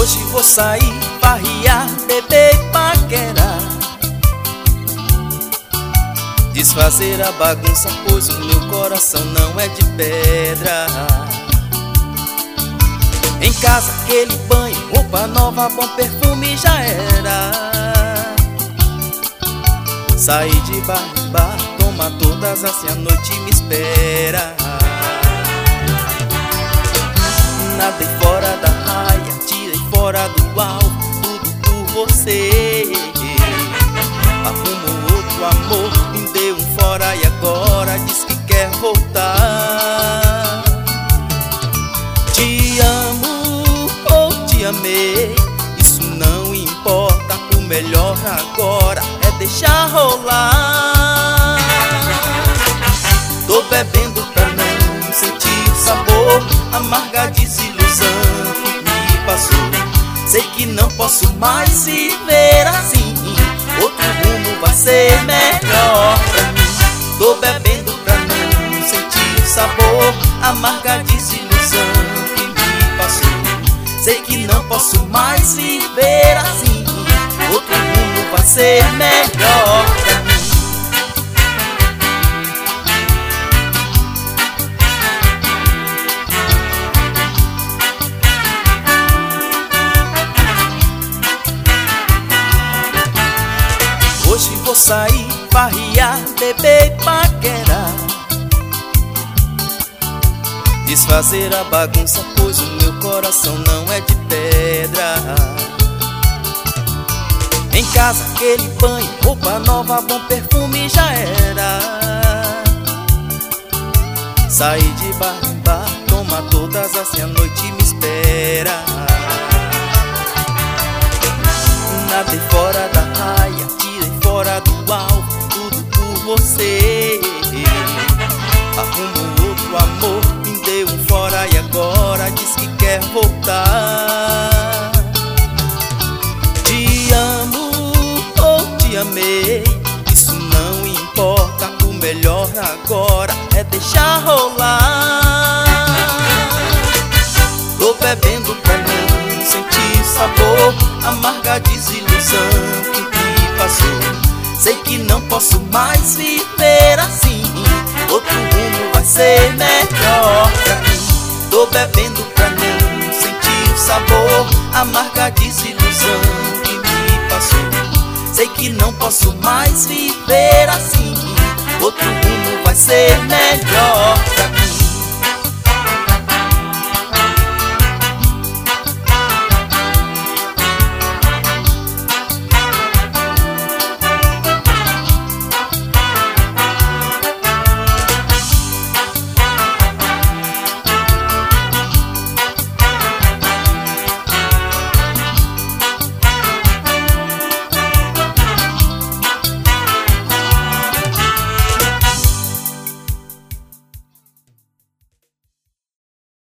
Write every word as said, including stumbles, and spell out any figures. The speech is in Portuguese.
Hoje vou sair, farrear, beber e paquerar, desfazer a bagunça, pois o meu coração não é de pedra. Em casa aquele banho, roupa nova, bom perfume já era. Sair de bar em bar, toma todas assim a noite me espera. Nadei fora da raia, tirei fora do alvo, tudo por você. Arrumou outro amor, me deu um fora e agora diz que quer voltar. Te amo ou te amei, isso não importa, o melhor agora é deixar rolar. Tô bebendo pra não sentir o sabor, amarga desilusão que me passou. Sei que não posso mais viver assim, outro rumo vai ser melhor pra mim. Tô bebendo pra não sentir o sabor, amarga desilusão que me passou. Sei que não posso mais viver assim, outro rumo vai ser melhor pra mim. Hoje vou sair, farrear, beber e paquerar, desfazer a bagunça, pois o meu coração não é de pedra. Em casa aquele banho, roupa nova, bom perfume já era. Sair de bar em bar, toma todas assim a noite me espera. Nadei fora da raia, tirei fora do alvo, tudo por você. Arrumo outro amor, me deu um fora e agora diz que quer voltar. Te amo ou te amei, isso não importa, o melhor agora é deixar rolar. Tô bebendo pra não sentir sabor, amarga desilusão que me passou. Sei que não posso mais viver assim, outro rumo vai ser melhor pra mim. Tô bebendo pra não sentir o sabor, amarga desilusão que me passou. Sei que não posso mais viver assim, outro rumo vai ser melhor.